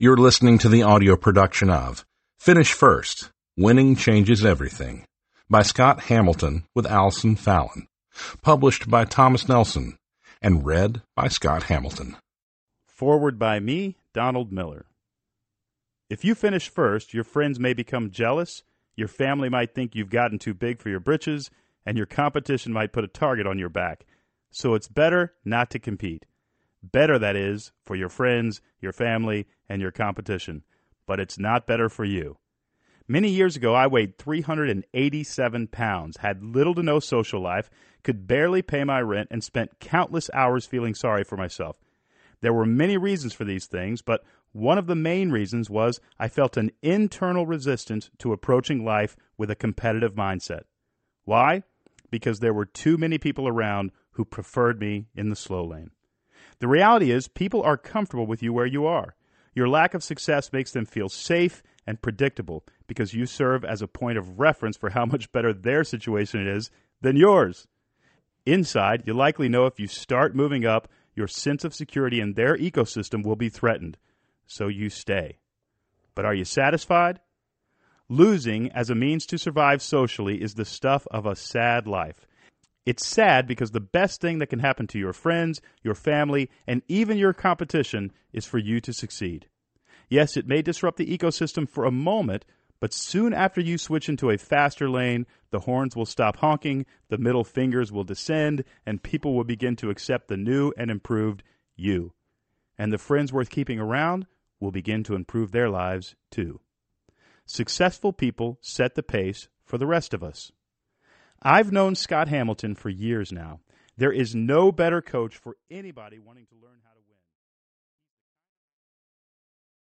You're listening to the audio production of Finish First, Winning Changes Everything by Scott Hamilton with Allison Fallon, published by Thomas Nelson, and read by Scott Hamilton. Forward by me, Donald Miller. If you finish first, your friends may become jealous, your family might think you've gotten too big for your britches, and your competition might put a target on your back. So it's better not to compete. Better, that is, for your friends, your family, and your competition. But it's not better for you. Many years ago, I weighed 387 pounds, had little to no social life, could barely pay my rent, and spent countless hours feeling sorry for myself. There were many reasons for these things, but one of the main reasons was I felt an internal resistance to approaching life with a competitive mindset. Why? Because there were too many people around who preferred me in the slow lane. The reality is, people are comfortable with you where you are. Your lack of success makes them feel safe and predictable because you serve as a point of reference for how much better their situation is than yours. Inside, you likely know if you start moving up, your sense of security in their ecosystem will be threatened. So you stay. But are you satisfied? Losing as a means to survive socially is the stuff of a sad life. It's sad because the best thing that can happen to your friends, your family, and even your competition is for you to succeed. Yes, it may disrupt the ecosystem for a moment, but soon after you switch into a faster lane, the horns will stop honking, the middle fingers will descend, and people will begin to accept the new and improved you. And the friends worth keeping around will begin to improve their lives too. Successful people set the pace for the rest of us. I've known Scott Hamilton for years now. There is no better coach for anybody wanting to learn how to win.